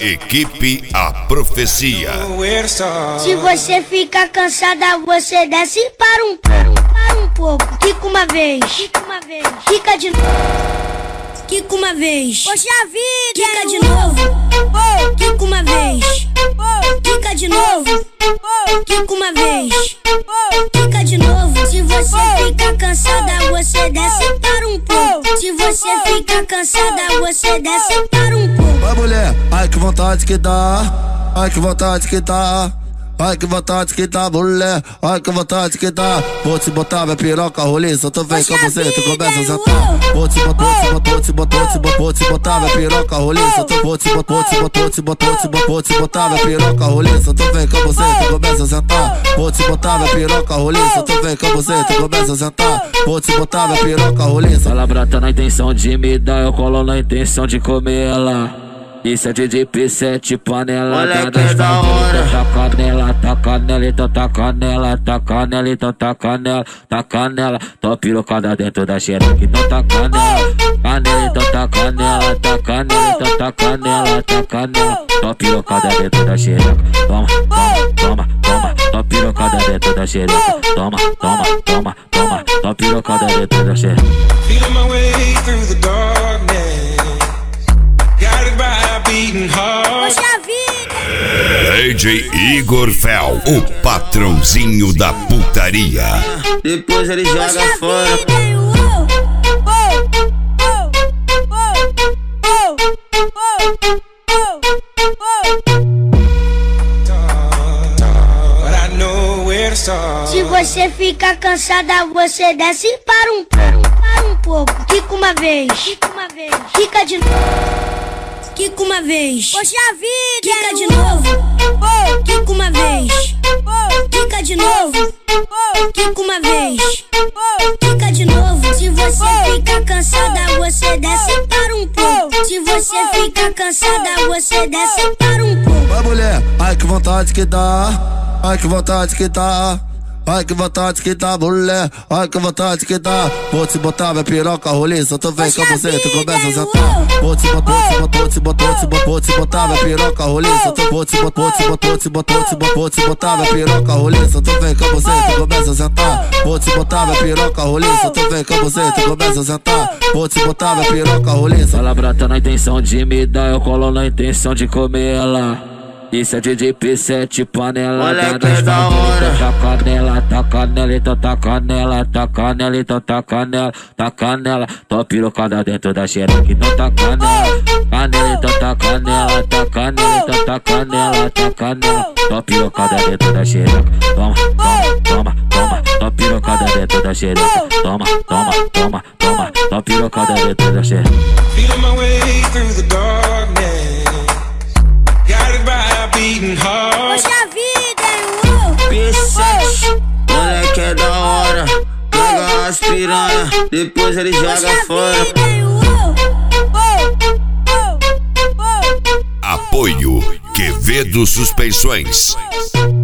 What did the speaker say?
Equipe A Profecia. Se você ficar cansada, você desce e para um pouco. Quica uma vez, quica de novo, quica uma vez. Poxa vida, quica de novo, quica uma vez, quica de novo, quica uma vez, quica de novo. Se você ficar cansada, você desce e para um pouco. Se você ficar cansada, você desce e para um pouco. Vai, mulher, ai que vontade que dá, ai que vontade que dá. Ai que vontade que dá, mulher, ai que vontade que dá. Vou te botar minha piroca roliça, tu vem com você, tu começa a sentar. Vou te botar minha piroca roliça, tu vou te botar minha piroca roliça, tu vem com você, tu começa a sentar. Vou te botar minha piroca roliça, tu vem com você, tu começa a sentar. Vou te botar minha piroca roliça. Ela brota na intenção de me dar, eu colo na intenção de comer ela. Isso é DJ P7, panela. Olha que da hora. Taca nela, taca nela, então taca nela, taca nela, então taca nela, taca nela. Tô pirocada dentro da xereca, então taca nela. Canela, então taca nela, taca nela, então taca nela, taca nela. Tô pirocada dentro da xereca. Toma, toma, toma, toma. Tô pirocada dentro da xereca. Toma, toma, toma, toma. Tô pirocada dentro da xereca. Feeling my way through the darkness. Guided by a beating heart. Poxa vida. DJ Igor Fel, o patrãozinho da putaria. Depois ele joga fora. But I know where to start. Se você ficar cansada, você desce e para um pouco. Quica uma vez, quica de novo, quica uma vez. Poxa vida, quica de novo, quica uma vez, quica de novo, quica uma vez, quica de novo. Se você ficar cansada, você desce e para um pouco. Se você ficar cansada, você desce e para um pouco. Vai, mulher, ai que vontade que dá, ai que vontade que dá. Ai que vontade que dá, mulher, ai que vontade que dá. Vou te botar minha piroca roliça, tu vem com você, tu começa a sentar. Vou te botar minha piroca roliça, tu vou te botar minha piroca roliça, tu vem com você, tu começa a sentar. Vou te botar minha piroca roliça, tu vem com você, tu começa a sentar. Vou te botar minha piroca roliça. Ela brota na intenção de me dar, eu colo na intenção de comer ela. Isso é DJ P7, panela. Olha que da hora. Taca nela, taca nela, então taca nela, taca nela, então taca nela, taca nela. Tô pirocada dentro da xereca, então taca nela. Canela, então taca nela, taca nela, então taca nela, taca nela. Tô pirocada dentro da xereca. Toma, toma, toma, toma. Tô pirocada dentro da xereca. Toma, toma, toma, toma. Tô pirocada dentro da xereca. Feeling my way through the darkness. Guided by a beating heart. poxa vida, P7, moleque é da hora. Pega as piranha, depois ele joga fora. Apoio Quevedo Suspensões.